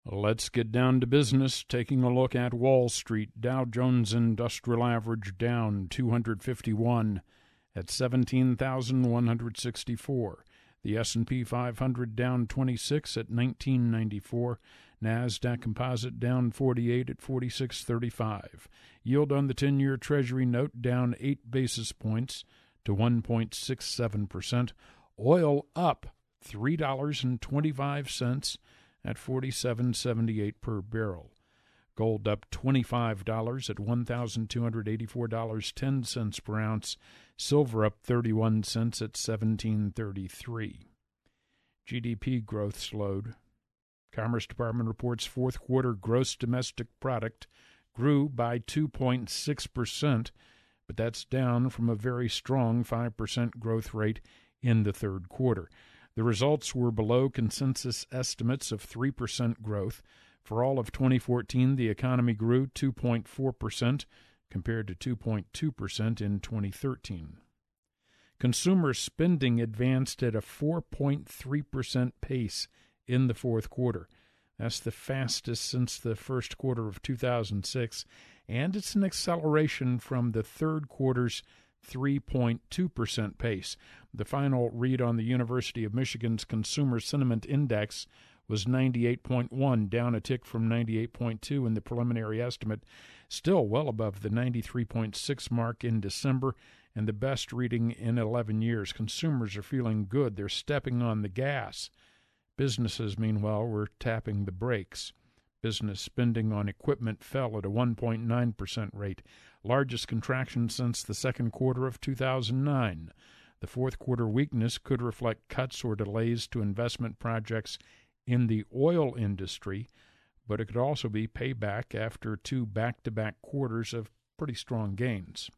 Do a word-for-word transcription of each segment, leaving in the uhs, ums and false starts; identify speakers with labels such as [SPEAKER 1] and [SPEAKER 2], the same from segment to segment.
[SPEAKER 1] Let's get down to business, taking a look at Wall Street. Dow Jones Industrial Average down two hundred fifty-one at seventeen thousand one hundred sixty-four. The S and P five hundred down twenty-six at nineteen ninety-four. NASDAQ Composite down forty-eight at forty-six thirty-five. Yield on the ten-year Treasury note down eight basis points to one point six seven percent. Oil up three dollars and twenty-five cents at forty-seven seventy-eight per barrel. Gold up twenty-five dollars at one thousand two hundred eighty-four dollars and ten cents per ounce. Silver up thirty-one cents at seventeen thirty-three. G D P growth slowed. Commerce Department reports fourth quarter gross domestic product grew by two point six percent, but that's down from a very strong five percent growth rate in the third quarter. The results were below consensus estimates of three percent growth. For all of twenty fourteen, the economy grew two point four percent compared to two point two percent in twenty thirteen. Consumer spending advanced at a four point three percent pace in the fourth quarter. That's the fastest since the first quarter of two thousand six, and it's an acceleration from the third quarter's three point two percent pace. The final read on the University of Michigan's Consumer Sentiment Index was ninety-eight point one, down a tick from ninety-eight point two in the preliminary estimate, still well above the ninety-three point six mark in December, and the best reading in eleven years. Consumers are feeling good. They're stepping on the gas. Businesses, meanwhile, were tapping the brakes. Business spending on equipment fell at a one point nine percent rate, largest contraction since the second quarter of two thousand nine. The fourth quarter weakness could reflect cuts or delays to investment projects in the oil industry, but it could also be payback after two back-to-back quarters of pretty strong gains.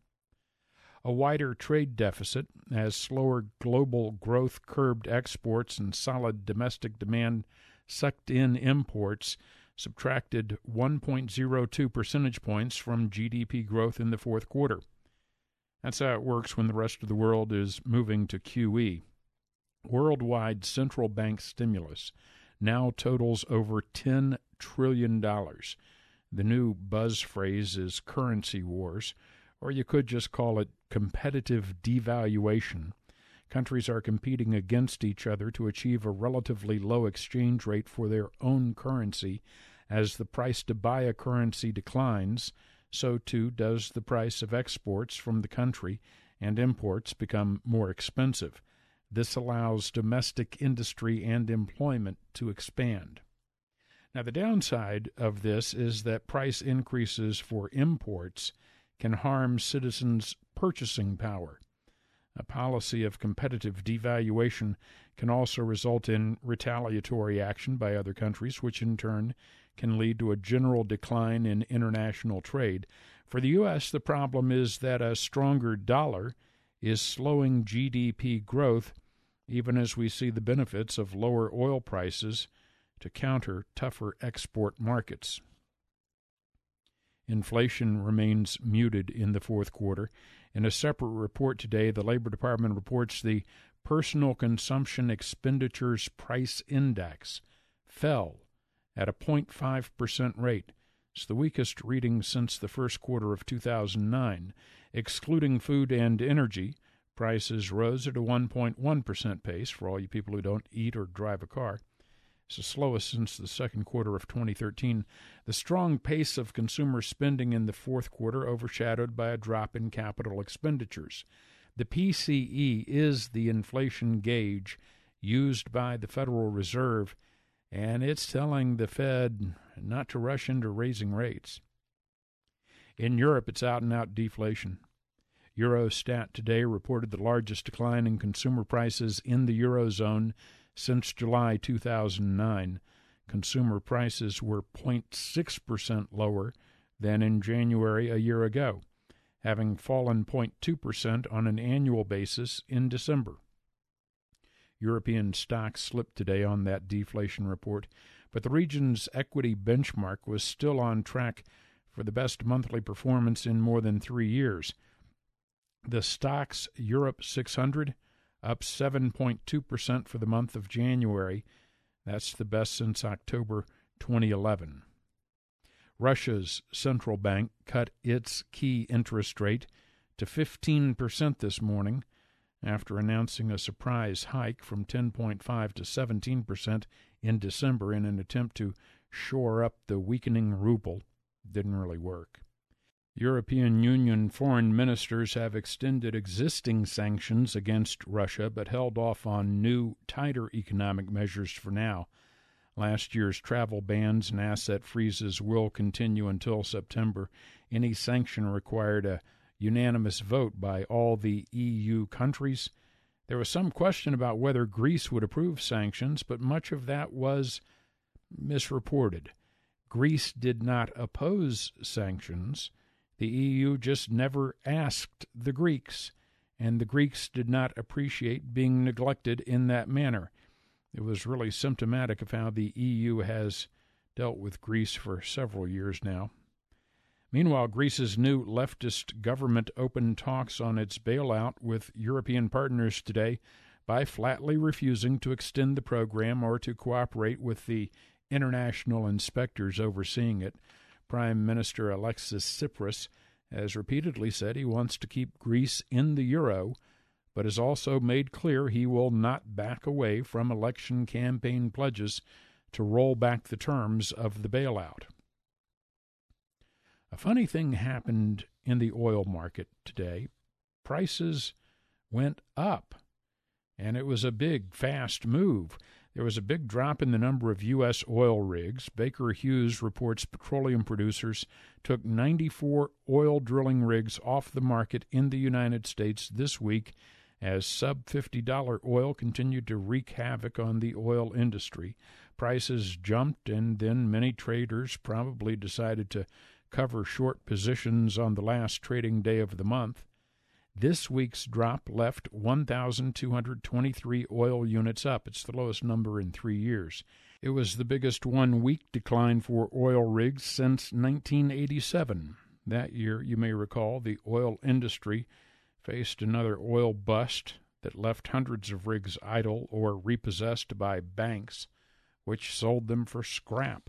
[SPEAKER 1] A wider trade deficit, as slower global growth curbed exports and solid domestic demand sucked in imports, subtracted one point zero two percentage points from G D P growth in the fourth quarter. That's how it works when the rest of the world is moving to Q E. Worldwide central bank stimulus now totals over ten trillion dollars. The new buzz phrase is currency wars, or you could just call it competitive devaluation. Countries are competing against each other to achieve a relatively low exchange rate for their own currency. As the price to buy a currency declines, so too does the price of exports from the country, and imports become more expensive. This allows domestic industry and employment to expand. Now, the downside of this is that price increases for imports can harm citizens' purchasing power. A policy of competitive devaluation can also result in retaliatory action by other countries, which in turn can lead to a general decline in international trade. For the U S, the problem is that a stronger dollar is slowing G D P growth, even as we see the benefits of lower oil prices to counter tougher export markets. Inflation remains muted in the fourth quarter. In a separate report today, the Labor Department reports the Personal Consumption Expenditures Price Index fell at a zero point five percent rate. It's the weakest reading since the first quarter of two thousand nine. Excluding food and energy, prices rose at a one point one percent pace for all you people who don't eat or drive a car. It's the slowest since the second quarter of twenty thirteen. The strong pace of consumer spending in the fourth quarter overshadowed by a drop in capital expenditures. The P C E is the inflation gauge used by the Federal Reserve, and it's telling the Fed not to rush into raising rates. In Europe, it's out-and-out deflation. Eurostat today reported the largest decline in consumer prices in the Eurozone since July two thousand nine. Consumer prices were zero point six percent lower than in January a year ago, having fallen zero point two percent on an annual basis in December. European stocks slipped today on that deflation report, but the region's equity benchmark was still on track for the best monthly performance in more than three years. The Stoxx Europe six hundred up seven point two percent for the month of January. That's the best since October twenty eleven. Russia's central bank cut its key interest rate to fifteen percent this morning after announcing a surprise hike from ten point five to seventeen percent in December in an attempt to shore up the weakening ruble. Didn't really work. European Union foreign ministers have extended existing sanctions against Russia but held off on new, tighter economic measures for now. Last year's travel bans and asset freezes will continue until September. Any sanction required a unanimous vote by all the E U countries. There was some question about whether Greece would approve sanctions, but much of that was misreported. Greece did not oppose sanctions. The E U just never asked the Greeks, and the Greeks did not appreciate being neglected in that manner. It was really symptomatic of how the E U has dealt with Greece for several years now. Meanwhile, Greece's new leftist government opened talks on its bailout with European partners today by flatly refusing to extend the program or to cooperate with the international inspectors overseeing it. Prime Minister Alexis Tsipras has repeatedly said he wants to keep Greece in the euro, but has also made clear he will not back away from election campaign pledges to roll back the terms of the bailout. A funny thing happened in the oil market today. Prices went up, and it was a big, fast move. There was a big drop in the number of U S oil rigs. Baker Hughes reports petroleum producers took ninety-four oil drilling rigs off the market in the United States this week as sub fifty dollar oil continued to wreak havoc on the oil industry. Prices jumped, and then many traders probably decided to cover short positions on the last trading day of the month. This week's drop left one thousand two hundred twenty-three oil units up. It's the lowest number in three years. It was the biggest one-week decline for oil rigs since nineteen eighty-seven. That year, you may recall, the oil industry faced another oil bust that left hundreds of rigs idle or repossessed by banks, which sold them for scrap.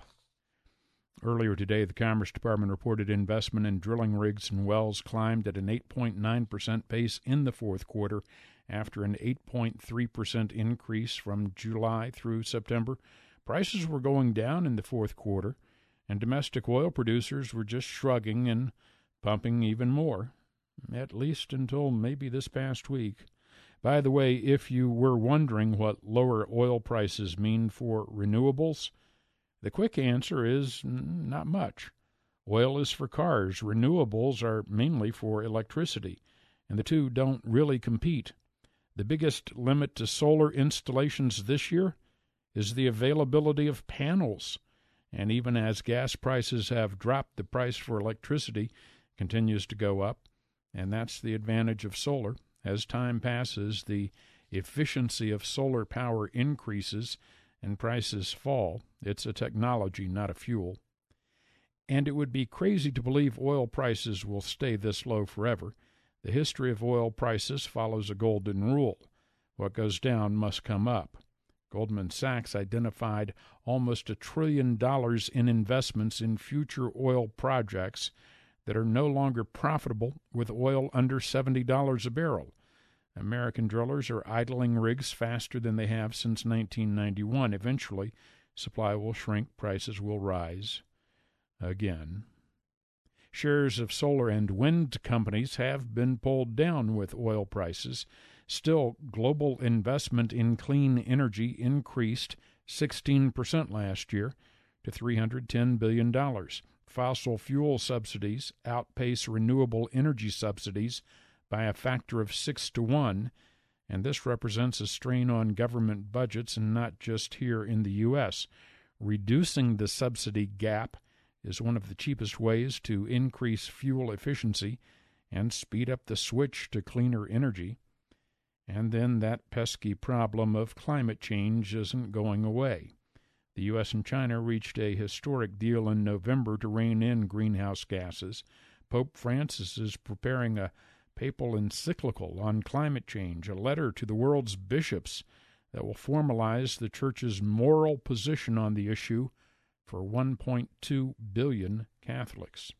[SPEAKER 1] Earlier today, the Commerce Department reported investment in drilling rigs and wells climbed at an eight point nine percent pace in the fourth quarter after an eight point three percent increase from July through September. Prices were going down in the fourth quarter, and domestic oil producers were just shrugging and pumping even more, at least until maybe this past week. By the way, if you were wondering what lower oil prices mean for renewables, the quick answer is not much. Oil is for cars. Renewables are mainly for electricity, and the two don't really compete. The biggest limit to solar installations this year is the availability of panels, and even as gas prices have dropped, the price for electricity continues to go up, and that's the advantage of solar. As time passes, the efficiency of solar power increases and prices fall. It's a technology, not a fuel. And it would be crazy to believe oil prices will stay this low forever. The history of oil prices follows a golden rule. What goes down must come up. Goldman Sachs identified almost a trillion dollars in investments in future oil projects that are no longer profitable with oil under seventy dollars a barrel. American drillers are idling rigs faster than they have since nineteen ninety-one. Eventually, supply will shrink, prices will rise again. Shares of solar and wind companies have been pulled down with oil prices. Still, global investment in clean energy increased sixteen percent last year to three hundred ten billion dollars. Fossil fuel subsidies outpace renewable energy subsidies by a factor of six to one, and this represents a strain on government budgets, and not just here in the U S. Reducing the subsidy gap is one of the cheapest ways to increase fuel efficiency and speed up the switch to cleaner energy. And then that pesky problem of climate change isn't going away. The U S and China reached a historic deal in November to rein in greenhouse gases. Pope Francis is preparing a papal encyclical on climate change, a letter to the world's bishops that will formalize the Church's moral position on the issue for one point two billion Catholics.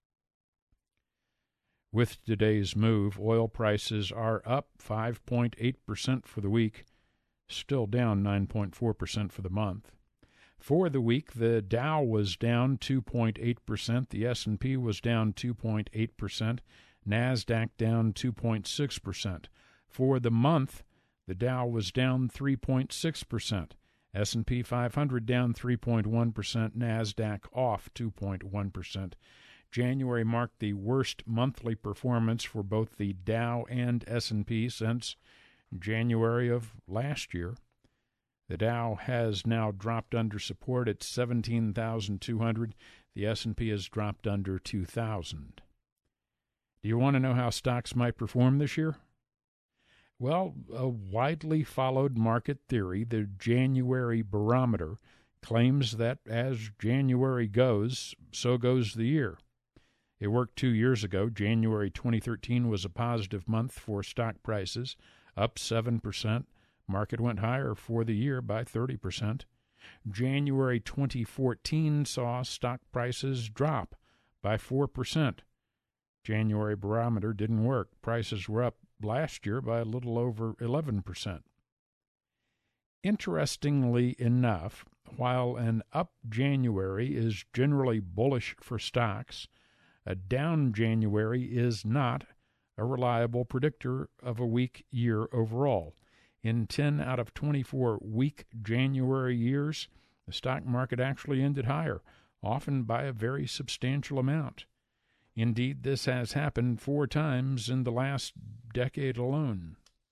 [SPEAKER 1] With today's move, oil prices are up five point eight percent for the week, still down nine point four percent for the month. For the week, the Dow was down two point eight percent, the S and P was down two point eight percent, NASDAQ down two point six percent. For the month, the Dow was down three point six percent, S and P five hundred down three point one percent, NASDAQ off two point one percent. January marked the worst monthly performance for both the Dow and S and P since January of last year. The Dow has now dropped under support at seventeen thousand two hundred. The S and P has dropped under two thousand. Do you want to know how stocks might perform this year? Well, a widely followed market theory, the January barometer, claims that as January goes, so goes the year. It worked two years ago. January twenty thirteen was a positive month for stock prices, up seven percent. Market went higher for the year by thirty percent. January twenty fourteen saw stock prices drop by four percent. January barometer didn't work. Prices were up last year by a little over eleven percent. Interestingly enough, while an up January is generally bullish for stocks, a down January is not a reliable predictor of a weak year overall. In ten out of twenty-four weak January years, the stock market actually ended higher, often by a very substantial amount. Indeed, this has happened four times in the last decade alone.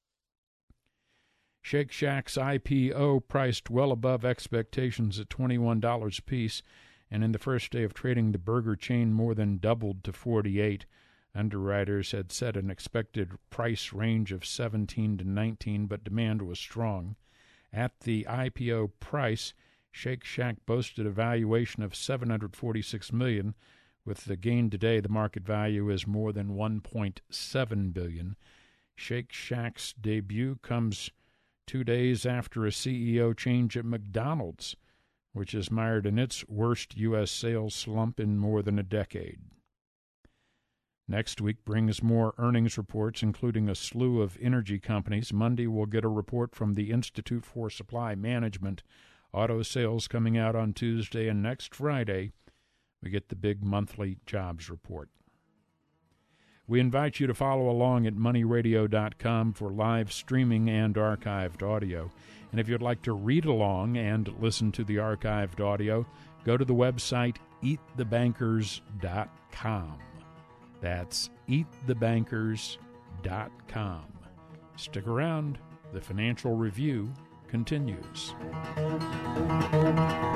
[SPEAKER 1] Shake Shack's I P O priced well above expectations at twenty-one dollars apiece, and in the first day of trading, the burger chain more than doubled to forty-eight dollars. Underwriters had set an expected price range of seventeen to nineteen, but demand was strong. At the I P O price, Shake Shack boasted a valuation of seven hundred forty-six million dollars. With the gain today, the market value is more than one point seven billion dollars. Shake Shack's debut comes two days after a C E O change at McDonald's, which is mired in its worst U S sales slump in more than a decade. Next week brings more earnings reports, including a slew of energy companies. Monday, we'll get a report from the Institute for Supply Management. Auto sales coming out on Tuesday, and next Friday, we get the big monthly jobs report. We invite you to follow along at money radio dot com for live streaming and archived audio. And if you'd like to read along and listen to the archived audio, go to the website eat the bankers dot com. That's eat the bankers dot com. Stick around. The Financial Review continues.